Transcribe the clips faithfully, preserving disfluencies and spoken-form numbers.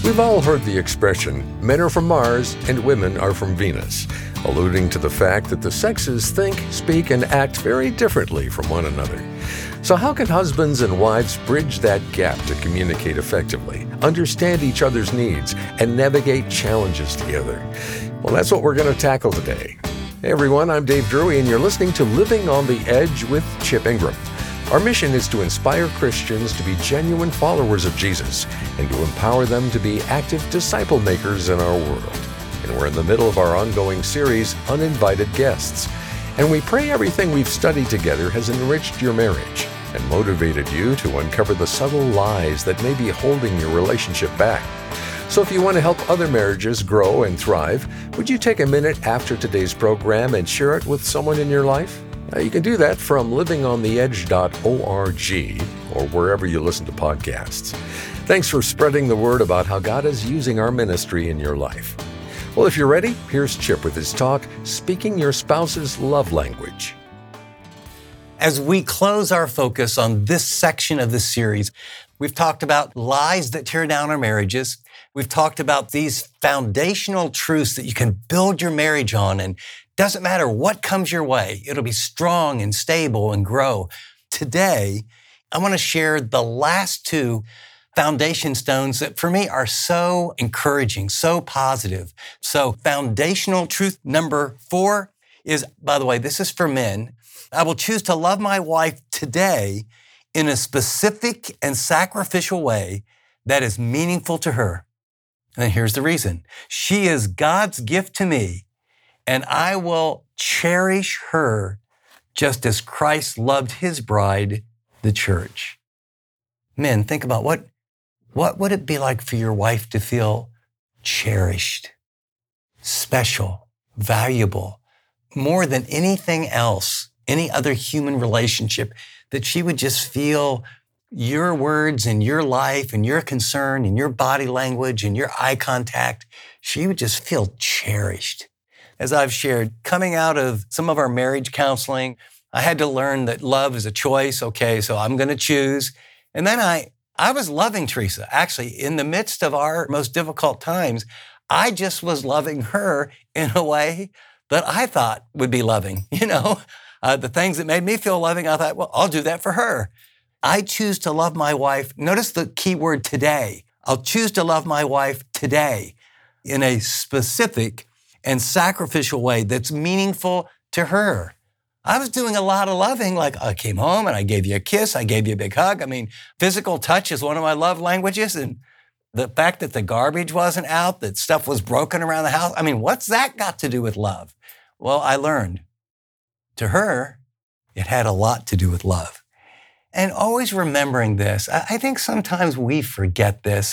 We've all heard the expression, men are from Mars and women are from Venus, alluding to the fact that the sexes think, speak, and act very differently from one another. So how can husbands and wives bridge that gap to communicate effectively, understand each other's needs, and navigate challenges together? Well, that's what we're going to tackle today. Hey everyone, I'm Dave Drury, and you're listening to Living on the Edge with Chip Ingram. Our mission is to inspire Christians to be genuine followers of Jesus and to empower them to be active disciple makers in our world. And we're in the middle of our ongoing series, Uninvited Guests. And we pray everything we've studied together has enriched your marriage and motivated you to uncover the subtle lies that may be holding your relationship back. So if you want to help other marriages grow and thrive, would you take a minute after today's program and share it with someone in your life? Now, you can do that from living on the edge dot org or wherever you listen to podcasts. Thanks for spreading the word about how God is using our ministry in your life. Well, if you're ready, here's Chip with his talk, Speaking Your Spouse's Love Language. As we close our focus on this section of the series, we've talked about lies that tear down our marriages. We've talked about these foundational truths that you can build your marriage on, and doesn't matter what comes your way, it'll be strong and stable and grow. Today, I want to share the last two foundation stones that for me are so encouraging, so positive. So foundational truth number four is, by the way, this is for men. I will choose to love my wife today in a specific and sacrificial way that is meaningful to her. And here's the reason. She is God's gift to me, and I will cherish her just as Christ loved his bride, the church. Men, think about what, what would it be like for your wife to feel cherished, special, valuable, more than anything else, any other human relationship, that she would just feel your words and your life and your concern and your body language and your eye contact, she would just feel cherished. As I've shared, coming out of some of our marriage counseling, I had to learn that love is a choice. Okay, so I'm going to choose. And then I, I was loving Teresa. Actually, in the midst of our most difficult times, I just was loving her in a way that I thought would be loving. You know, uh, the things that made me feel loving, I thought, well, I'll do that for her. I choose to love my wife. Notice the key word today. I'll choose to love my wife today in a specific and sacrificial way that's meaningful to her. I was doing a lot of loving, like I came home and I gave you a kiss, I gave you a big hug. I mean, physical touch is one of my love languages. And the fact that the garbage wasn't out, that stuff was broken around the house, I mean, what's that got to do with love? Well, I learned. To her, it had a lot to do with love. And always remembering this, I think sometimes we forget this.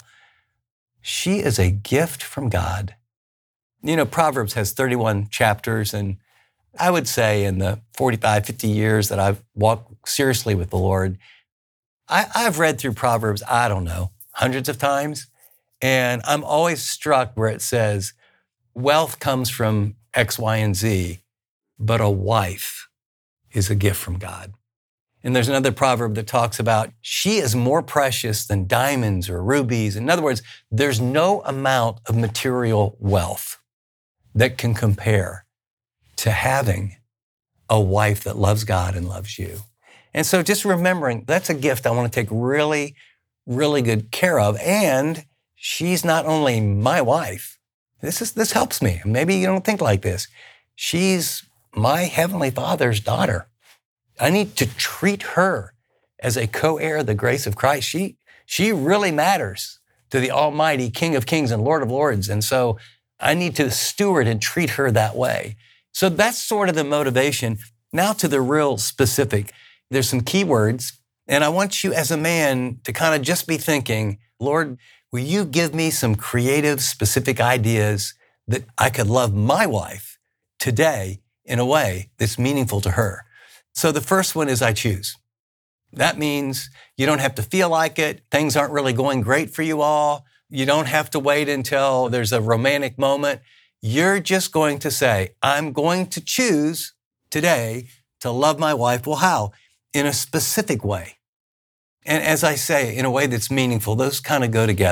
She is a gift from God. You know, Proverbs has thirty-one chapters, and I would say in the forty-five, fifty years that I've walked seriously with the Lord, I, I've read through Proverbs, I don't know, hundreds of times, and I'm always struck where it says, wealth comes from X, Y, and Z, but a wife is a gift from God. And there's another proverb that talks about, she is more precious than diamonds or rubies. In other words, there's no amount of material wealth that can compare to having a wife that loves God and loves you. And so just remembering, that's a gift I want to take really, really good care of. And she's not only my wife. This is, this helps me. Maybe you don't think like this. She's my Heavenly Father's daughter. I need to treat her as a co-heir of the grace of Christ. She, she really matters to the Almighty King of Kings and Lord of Lords. And so I need to steward and treat her that way. So that's sort of the motivation. Now to the real specific. There's some key words, and I want you as a man to kind of just be thinking, Lord, will you give me some creative, specific ideas that I could love my wife today in a way that's meaningful to her? So the first one is I choose. That means you don't have to feel like it. Things aren't really going great for you all. You don't have to wait until there's a romantic moment. You're just going to say, I'm going to choose today to love my wife. Well, how? In a specific way. And as I say, in a way that's meaningful, those kind of go together.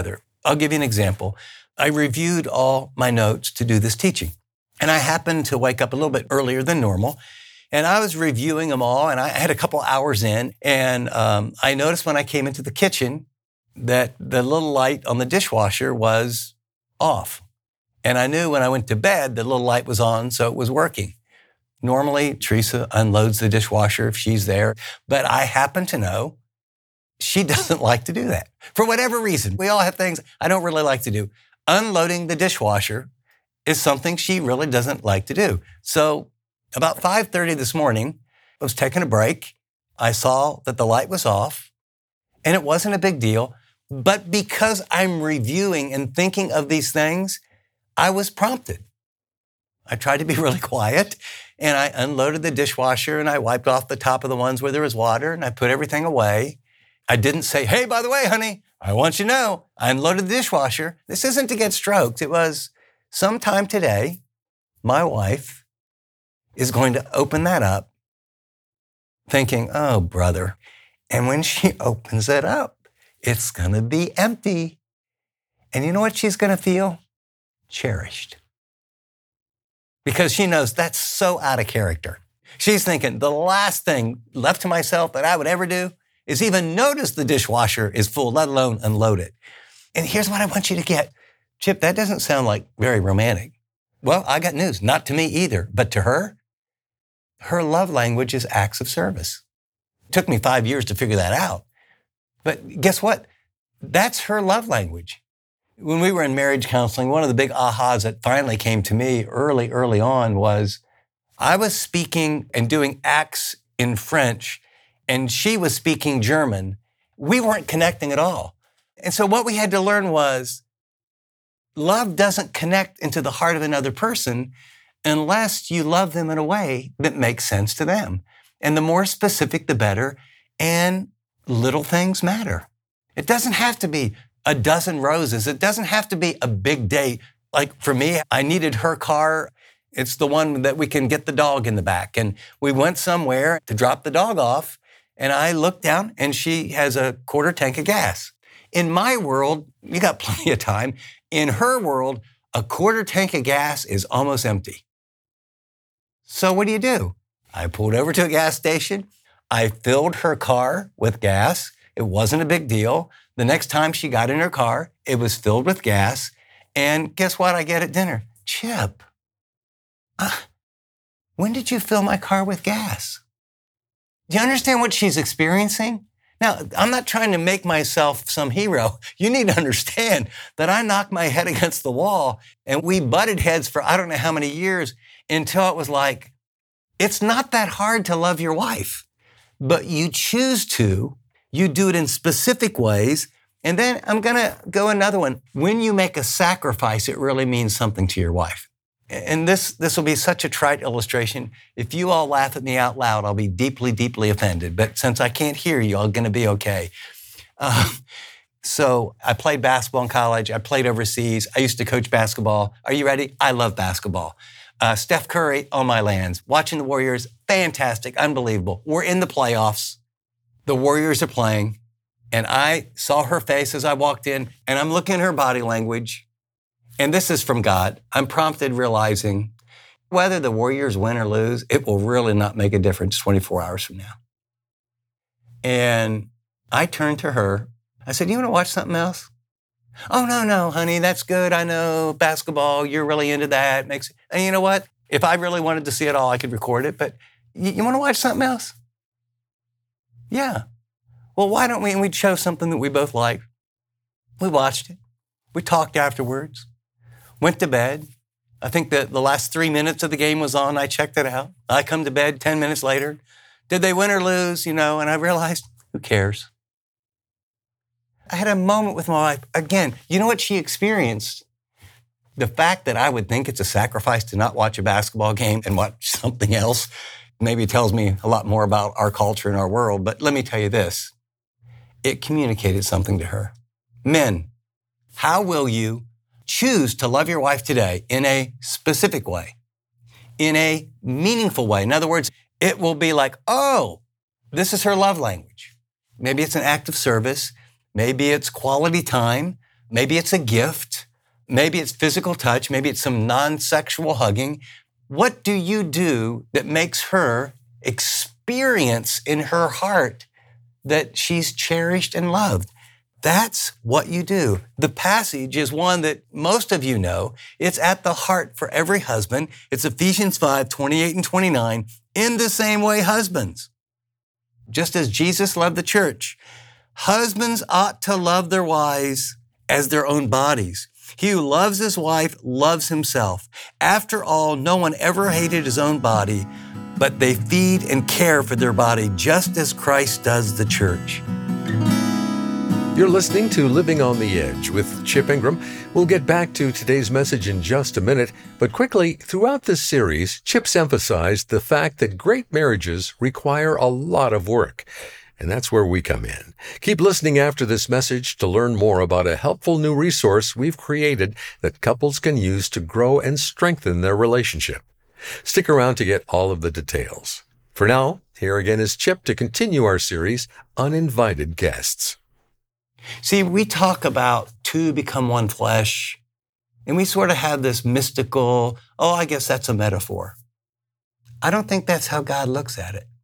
I'll give you an example. I reviewed all my notes to do this teaching, and I happened to wake up a little bit earlier than normal, and I was reviewing them all, and I had a couple hours in, and um, I noticed when I came into the kitchen that the little light on the dishwasher was off. And I knew when I went to bed, the little light was on, so it was working. Normally, Teresa unloads the dishwasher if she's there, but I happen to know she doesn't like to do that. For whatever reason, we all have things I don't really like to do. Unloading the dishwasher is something she really doesn't like to do. So about five thirty this morning, I was taking a break. I saw that the light was off, and it wasn't a big deal. But because I'm reviewing and thinking of these things, I was prompted. I tried to be really quiet, and I unloaded the dishwasher, and I wiped off the top of the ones where there was water, and I put everything away. I didn't say, hey, by the way, honey, I want you to know I unloaded the dishwasher. This isn't to get stroked. It was sometime today, my wife is going to open that up thinking, oh, brother. And when she opens it up, it's going to be empty. And you know what she's going to feel? Cherished. Because she knows that's so out of character. She's thinking the last thing left to myself that I would ever do is even notice the dishwasher is full, let alone unload it. And here's what I want you to get. Chip, that doesn't sound like very romantic. Well, I got news. Not to me either. But to her, her love language is acts of service. It took me five years to figure that out. But guess what? That's her love language. When we were in marriage counseling, one of the big ahas that finally came to me early, early on was I was speaking and doing acts in French, and she was speaking German. We weren't connecting at all. And so what we had to learn was love doesn't connect into the heart of another person unless you love them in a way that makes sense to them. And the more specific, the better. And little things matter. It doesn't have to be a dozen roses. It doesn't have to be a big date. Like for me, I needed her car. It's the one that we can get the dog in the back. And we went somewhere to drop the dog off. And I looked down and she has a quarter tank of gas. In my world, you got plenty of time. In her world, a quarter tank of gas is almost empty. So what do you do? I pulled over to a gas station. I filled her car with gas. It wasn't a big deal. The next time she got in her car, it was filled with gas. And guess what I get at dinner? Chip, uh, when did you fill my car with gas? Do you understand what she's experiencing? Now, I'm not trying to make myself some hero. You need to understand that I knocked my head against the wall and we butted heads for I don't know how many years until it was like, it's not that hard to love your wife, but you choose to, you do it in specific ways. And then I'm going to go another one. When you make a sacrifice, it really means something to your wife. And this, this will be such a trite illustration. If you all laugh at me out loud, I'll be deeply, deeply offended. But since I can't hear you, I'm going to be okay. Uh, so I played basketball in college. I played overseas. I used to coach basketball. Are you ready? I love basketball. Uh, Steph Curry on my lands. Watching the Warriors, fantastic, unbelievable. We're in the playoffs. The Warriors are playing. And I saw her face as I walked in, and I'm looking at her body language. And this is from God. I'm prompted realizing whether the Warriors win or lose, it will really not make a difference twenty-four hours from now. And I turned to her. I said, you want to watch something else? Oh, no, no, honey, that's good. I know basketball. You're really into that. Makes. And you know what? If I really wanted to see it all, I could record it. But you, you want to watch something else? Yeah. Well, why don't we? And we chose something that we both liked. We watched it. We talked afterwards. Went to bed. I think that the last three minutes of the game was on. I checked it out. I come to bed ten minutes later. Did they win or lose? You know, and I realized, who cares? I had a moment with my wife. Again, you know what she experienced? The fact that I would think it's a sacrifice to not watch a basketball game and watch something else maybe tells me a lot more about our culture and our world. But let me tell you this. It communicated something to her. Men, how will you choose to love your wife today in a specific way, in a meaningful way? In other words, it will be like, oh, this is her love language. Maybe it's an act of service. Maybe it's quality time. Maybe it's a gift. Maybe it's physical touch. Maybe it's some non-sexual hugging. What do you do that makes her experience in her heart that she's cherished and loved? That's what you do. The passage is one that most of you know. It's at the heart for every husband. It's Ephesians five, twenty-eight and twenty-nine. In the same way, husbands, just as Jesus loved the church, husbands ought to love their wives as their own bodies. He who loves his wife loves himself. After all, no one ever hated his own body, but they feed and care for their body just as Christ does the church. You're listening to Living on the Edge with Chip Ingram. We'll get back to today's message in just a minute, but quickly, throughout this series, Chip's emphasized the fact that great marriages require a lot of work. And that's where we come in. Keep listening after this message to learn more about a helpful new resource we've created that couples can use to grow and strengthen their relationship. Stick around to get all of the details. For now, here again is Chip to continue our series, Uninvited Guests. See, we talk about two become one flesh, and we sort of have this mystical, oh, I guess that's a metaphor. I don't think that's how God looks at it.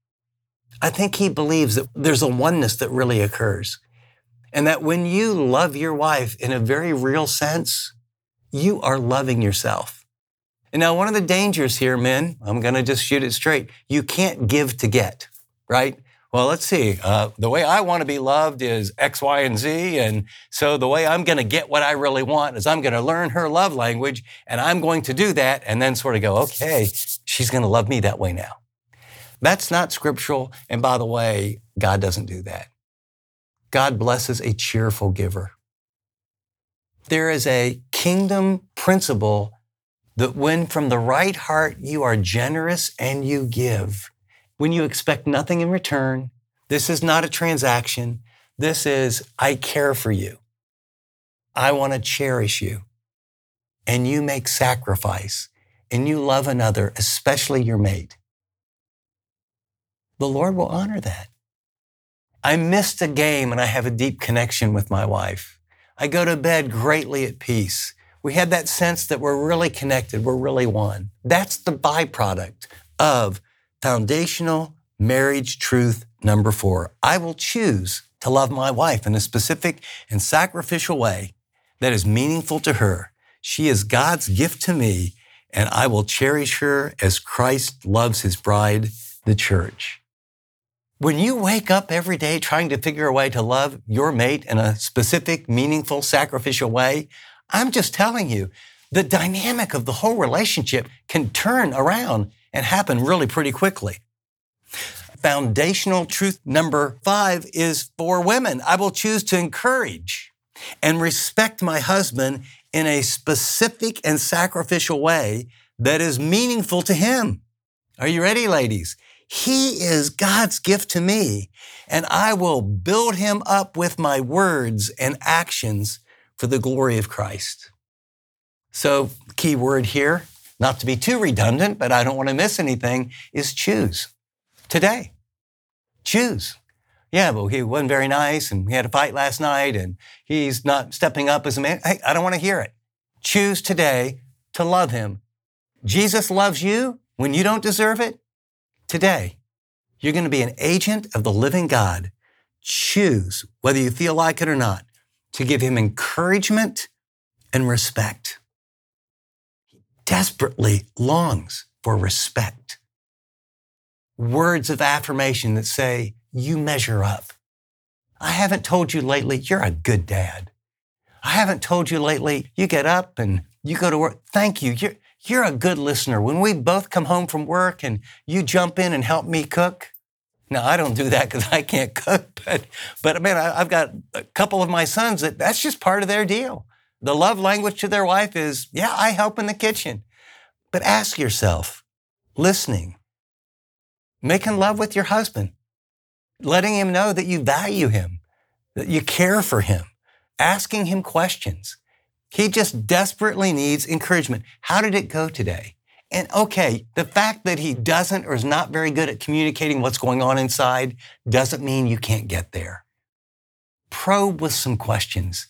I think he believes that there's a oneness that really occurs, and that when you love your wife in a very real sense, you are loving yourself. And now one of the dangers here, men, I'm going to just shoot it straight. You can't give to get, right? Well, let's see. Uh, the way I want to be loved is X, Y, and Z. And so the way I'm going to get what I really want is I'm going to learn her love language, and I'm going to do that and then sort of go, okay, she's going to love me that way now. That's not scriptural. And by the way, God doesn't do that. God blesses a cheerful giver. There is a kingdom principle that when from the right heart you are generous and you give, when you expect nothing in return, this is not a transaction. This is, I care for you. I want to cherish you. And you make sacrifice and you love another, especially your mate. The Lord will honor that. I missed a game and I have a deep connection with my wife. I go to bed greatly at peace. We had that sense that we're really connected, we're really one. That's the byproduct of foundational marriage truth number four. I will choose to love my wife in a specific and sacrificial way that is meaningful to her. She is God's gift to me, and I will cherish her as Christ loves his bride, the church. When you wake up every day trying to figure a way to love your mate in a specific, meaningful, sacrificial way, I'm just telling you, the dynamic of the whole relationship can turn around and happen really pretty quickly. Foundational truth number five is for women. I will choose to encourage and respect my husband in a specific and sacrificial way that is meaningful to him. Are you ready, ladies? He is God's gift to me, and I will build him up with my words and actions for the glory of Christ. So, key word here, not to be too redundant, but I don't want to miss anything, is choose. Today. Choose. Yeah, but he wasn't very nice, and we had a fight last night, and he's not stepping up as a man. Hey, I don't want to hear it. Choose today to love him. Jesus loves you when you don't deserve it. Today, you're going to be an agent of the living God. Choose, whether you feel like it or not, to give him encouragement and respect. He desperately longs for respect. Words of affirmation that say, you measure up. I haven't told you lately, you're a good dad. I haven't told you lately, you get up and you go to work. Thank you. You're, you're a good listener. When we both come home from work and you jump in and help me cook. Now, I don't do that because I can't cook, but, but I mean, I, I've got a couple of my sons that that's just part of their deal. The love language to their wife is, yeah, I help in the kitchen. But ask yourself, listening, making love with your husband, letting him know that you value him, that you care for him, asking him questions. He just desperately needs encouragement. How did it go today? And okay, the fact that he doesn't or is not very good at communicating what's going on inside doesn't mean you can't get there. Probe with some questions.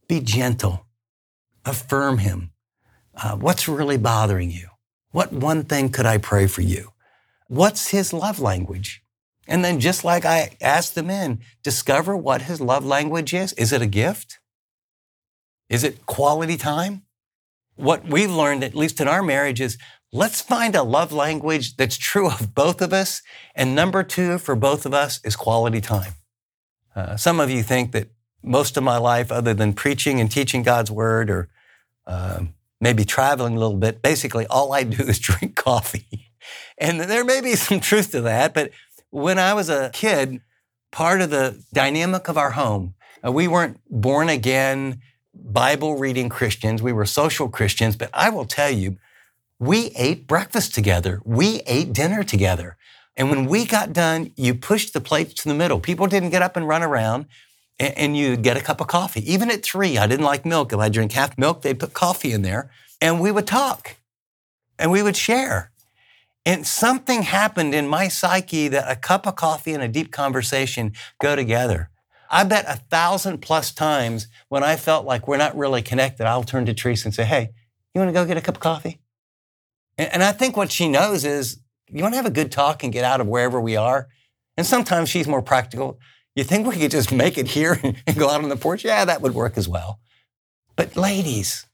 Be gentle. Affirm him. Uh, what's really bothering you? What one thing could I pray for you? What's his love language? And then just like I asked the men, discover what his love language is. Is it a gift? Is it quality time? What we've learned, at least in our marriage, is let's find a love language that's true of both of us. And number two for both of us is quality time. Uh, some of you think that most of my life, other than preaching and teaching God's word or uh, maybe traveling a little bit, basically all I do is drink coffee. And there may be some truth to that, but when I was a kid, part of the dynamic of our home, uh, we weren't born again, Bible reading Christians. We were social Christians, but I will tell you, we ate breakfast together. We ate dinner together. And when we got done, you pushed the plates to the middle. People didn't get up and run around, and, and you get a cup of coffee. Even at three, I didn't like milk. If I drink half milk, they'd put coffee in there, and we would talk, and we would share. And something happened in my psyche that a cup of coffee and a deep conversation go together. I bet a thousand plus times when I felt like we're not really connected, I'll turn to Teresa and say, hey, you want to go get a cup of coffee? And, and I think what she knows is, you want to have a good talk and get out of wherever we are? And sometimes she's more practical. You think we could just make it here and, and go out on the porch? Yeah, that would work as well. But ladies,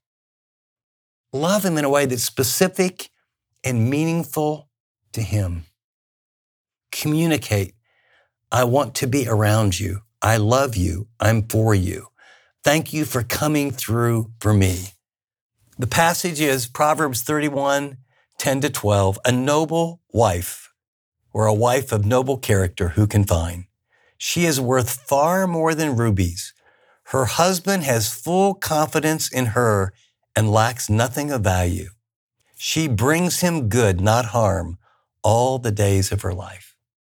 love him in a way that's specific and meaningful to him. Communicate. I want to be around you. I love you. I'm for you. Thank you for coming through for me. The passage is Proverbs thirty-one, ten to twelve. A noble wife, or a wife of noble character, who can find? She is worth far more than rubies. Her husband has full confidence in her and lacks nothing of value. She brings him good, not harm, all the days of her life.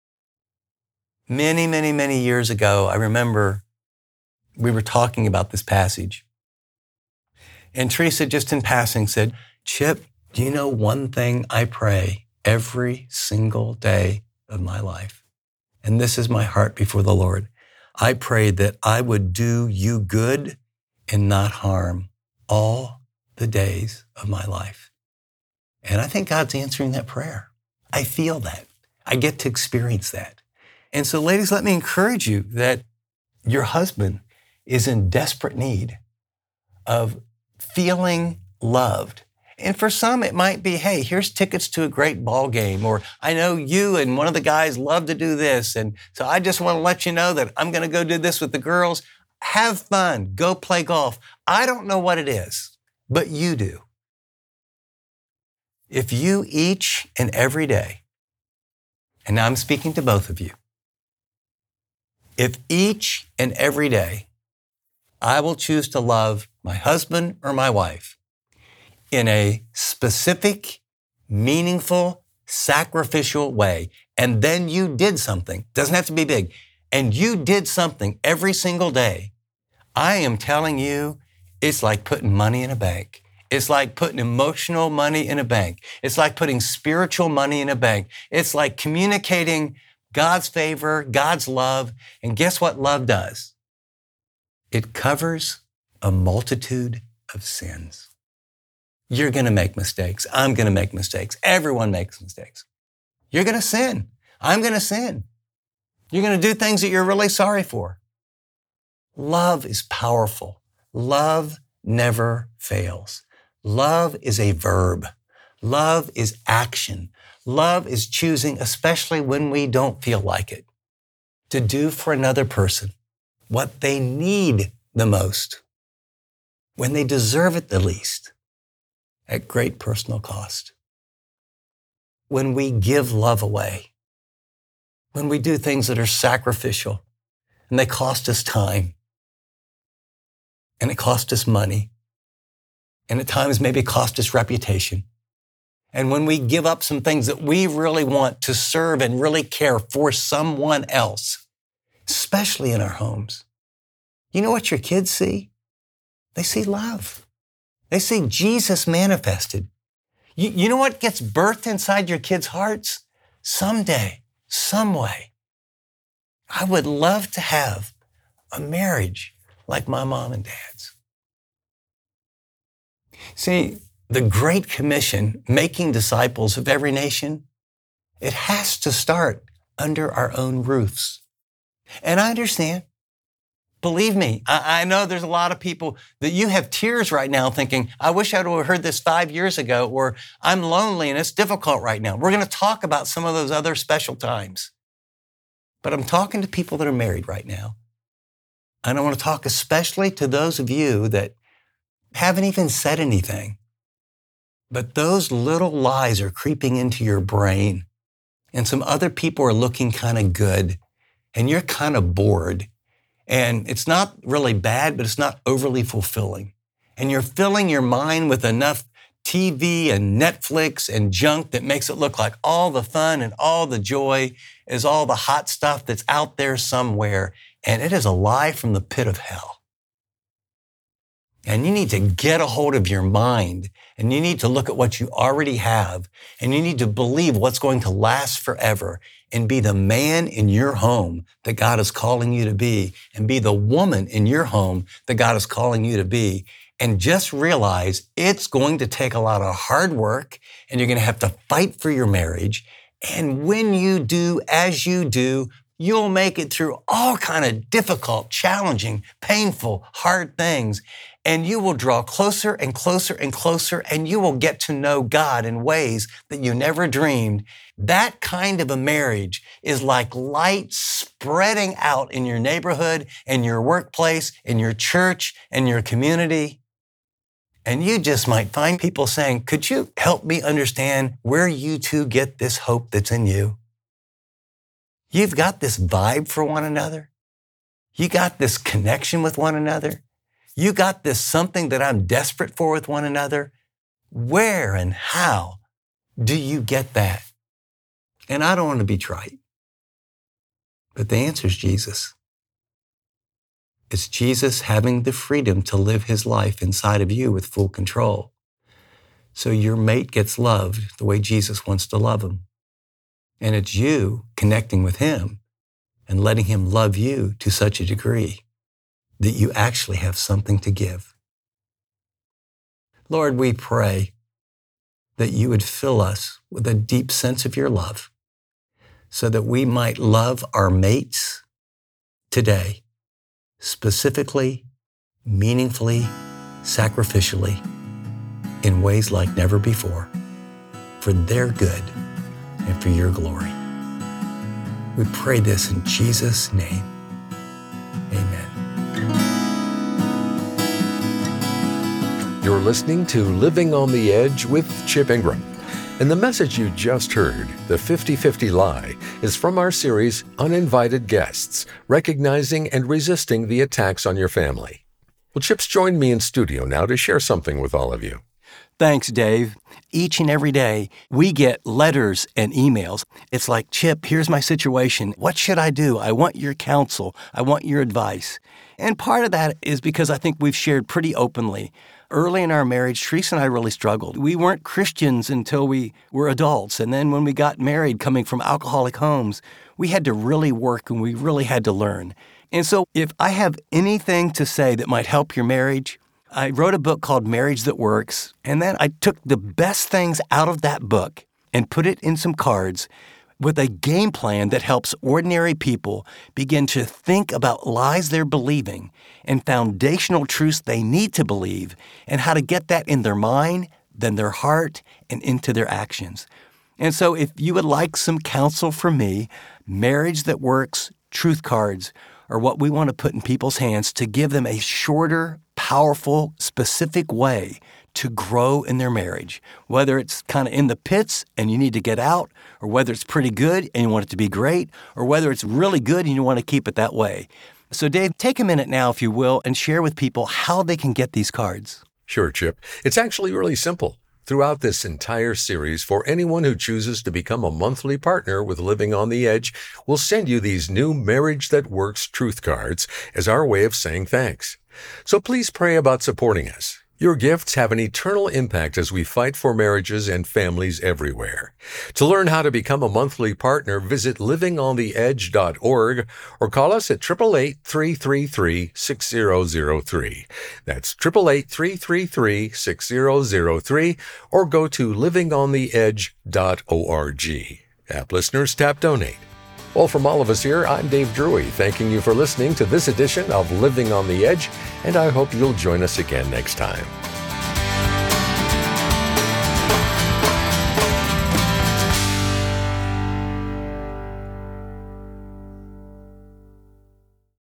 Many, many, many years ago, I remember we were talking about this passage. And Teresa, just in passing, said, Chip, do you know one thing I pray every single day of my life? And this is my heart before the Lord. I pray that I would do you good and not harm all the days of my life. And I think God's answering that prayer. I feel that. I get to experience that. And so, ladies, let me encourage you that your husband is in desperate need of feeling loved. And for some, it might be, hey, here's tickets to a great ball game, or I know you and one of the guys love to do this, and so I just want to let you know that I'm going to go do this with the girls. Have fun. Go play golf. I don't know what it is, but you do. If you each and every day, and now I'm speaking to both of you, if each and every day I will choose to love my husband or my wife in a specific, meaningful, sacrificial way, and then you did something, doesn't have to be big, and you did something every single day, I am telling you, it's like putting money in a bank. It's like putting emotional money in a bank. It's like putting spiritual money in a bank. It's like communicating God's favor, God's love. And guess what love does? It covers a multitude of sins. You're going to make mistakes. I'm going to make mistakes. Everyone makes mistakes. You're going to sin. I'm going to sin. You're going to do things that you're really sorry for. Love is powerful. Love never fails. Love is a verb. Love is action. Love is choosing, especially when we don't feel like it, to do for another person what they need the most, when they deserve it the least, at great personal cost. When we give love away, when we do things that are sacrificial and they cost us time and it cost us money and at times maybe cost us reputation. And when we give up some things that we really want to serve and really care for someone else, especially in our homes, you know what your kids see? They see love. They see Jesus manifested. You, you know what gets birthed inside your kids' hearts? Someday, some way, I would love to have a marriage like my mom and dad's. See, the Great Commission, making disciples of every nation, it has to start under our own roofs. And I understand. Believe me, I, I know there's a lot of people that you have tears right now thinking, I wish I would have heard this five years ago, or I'm lonely and it's difficult right now. We're going to talk about some of those other special times. But I'm talking to people that are married right now. And I want to talk especially to those of you that haven't even said anything. But those little lies are creeping into your brain. And some other people are looking kind of good. And you're kind of bored. And it's not really bad, but it's not overly fulfilling. And you're filling your mind with enough T V and Netflix and junk that makes it look like all the fun and all the joy is all the hot stuff that's out there somewhere. And it is a lie from the pit of hell. And you need to get a hold of your mind, and you need to look at what you already have, and you need to believe what's going to last forever, and be the man in your home that God is calling you to be, and be the woman in your home that God is calling you to be. And just realize it's going to take a lot of hard work, and you're going to have to fight for your marriage. And when you do, as you do, you'll make it through all kind of difficult, challenging, painful, hard things. And you will draw closer and closer and closer, and you will get to know God in ways that you never dreamed. That kind of a marriage is like light spreading out in your neighborhood, in your workplace, in your church, in your community. And you just might find people saying, could you help me understand where you two get this hope that's in you? You've got this vibe for one another. You got this connection with one another. You got this something that I'm desperate for with one another. Where and how do you get that? And I don't want to be trite, but the answer is Jesus. It's Jesus having the freedom to live his life inside of you with full control. So your mate gets loved the way Jesus wants to love him. And it's you connecting with him and letting him love you to such a degree that you actually have something to give. Lord, we pray that you would fill us with a deep sense of your love so that we might love our mates today, specifically, meaningfully, sacrificially, in ways like never before, for their good and for your glory. We pray this in Jesus' name. Amen. You're listening to Living on the Edge with Chip Ingram. And the message you just heard, the fifty-fifty Lie, is from our series, Uninvited Guests, Recognizing and Resisting the Attacks on Your Family. Well, Chip's joined me in studio now to share something with all of you. Thanks, Dave. Each and every day, we get letters and emails. It's like, Chip, here's my situation. What should I do? I want your counsel. I want your advice. And part of that is because I think we've shared pretty openly. Early in our marriage, Teresa and I really struggled. We weren't Christians until we were adults. And then when we got married, coming from alcoholic homes, we had to really work and we really had to learn. And so if I have anything to say that might help your marriage, I wrote a book called Marriage That Works, and then I took the best things out of that book and put it in some cards with a game plan that helps ordinary people begin to think about lies they're believing and foundational truths they need to believe and how to get that in their mind, then their heart, and into their actions. And so if you would like some counsel from me, Marriage That Works truth cards are what we want to put in people's hands to give them a shorter, powerful, specific way to grow in their marriage, whether it's kind of in the pits and you need to get out, or whether it's pretty good and you want it to be great, or whether it's really good and you want to keep it that way. So Dave, take a minute now, if you will, and share with people how they can get these cards. Sure, Chip. It's actually really simple. Throughout this entire series, for anyone who chooses to become a monthly partner with Living on the Edge, we'll send you these new Marriage That Works truth cards as our way of saying thanks. So please pray about supporting us. Your gifts have an eternal impact as we fight for marriages and families everywhere. To learn how to become a monthly partner, visit living on the edge dot org or call us at eight eight eight, three three three, six zero zero three. That's eight eight eight, three three three, six zero zero three or go to living on the edge dot org. App listeners, tap donate. Well, from all of us here, I'm Dave Drury, thanking you for listening to this edition of Living on the Edge, and I hope you'll join us again next time.